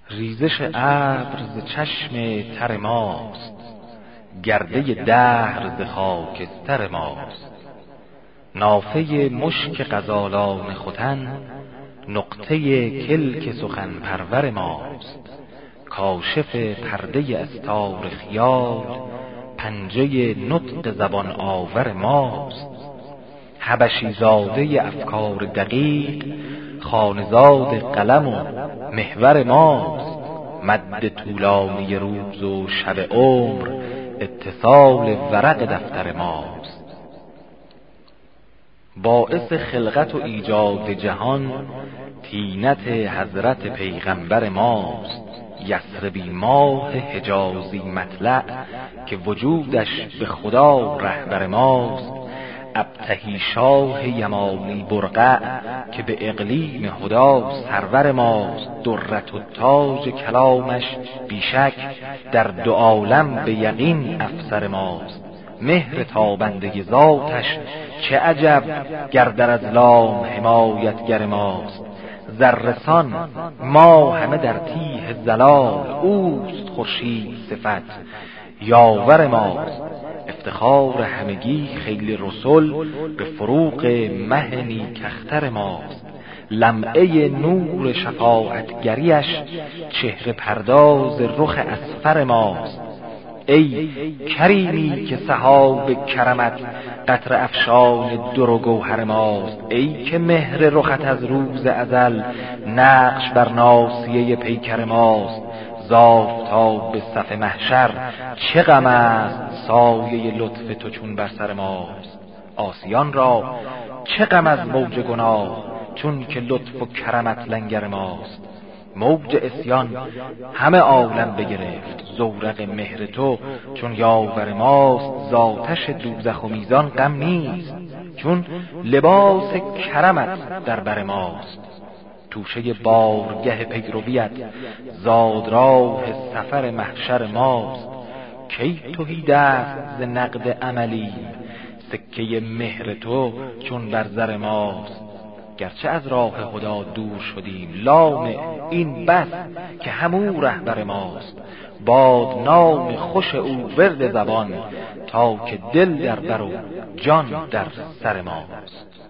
ریزش ابر ز چشم تر ماست، گرده دهر ز خاکستر ماست. نافه مشک غزالان ختن، نقطه کلک سخن پرور ماست. کاشف پرده استار خیال، پنجه نطق زبان آور ماست. حبشی زاده افکار دقیق، خانزاد قلم و محور ماست. مد طولانی روز و شب عمر، اتصال ورق دفتر ماست. باعث خلقت و ایجاد جهان، طینت حضرت پیغمبر ماست. یثربی ماه حجازی مطلع، که وجودش به خدا رهبر ماست. ابطحی شاه یمانی برقع، که به اقلیم هدا سرور ماست. درت و تاج کلامش بیشک، در دو عالم به یقین افسر ماست. مهر تابنده ذاتش چه عجب، گر در اظلام حمایتگر ماست. ذره‌سان ما همه در تیه ضلال، اوست خورشید صفت یاور ماست. افتخار همگی خیل رسل، به فروغ مه نیکختر ماست. لمعه نور شفاعتگریش، چهره پرداز رخ اصفر ماست. ای کریمی که سحاب کرمت، قطره افشان در و گوهر ماست. ای که مهر رخت از روز ازل، نقش بر ناصیه پیکر ماست. زآفتاب به صف محشر چه غم است، سایه لطف تو چون بر سر ماست. عاصیان را چه غم از موج گناه، چون که لطف و کرمت لنگر ماست. موج عصیان همه عالم بگرفت، زورق مهر تو چون یاور ماست. ذاتش دوزخ و میزان غم نیست، چون لباس کرمت در بر ماست. توشه بارگه پیرویت، زادراه سفر محشر ماست. کی تهی دست ز نقد عملی، سکه مهر تو چون بر زر ماست. گرچه از راه خدا دور شدیم، لام این بس که همو رهبر ماست. باد نام خوش او ورد زبان، تا که دل در بر و جان در سر ماست.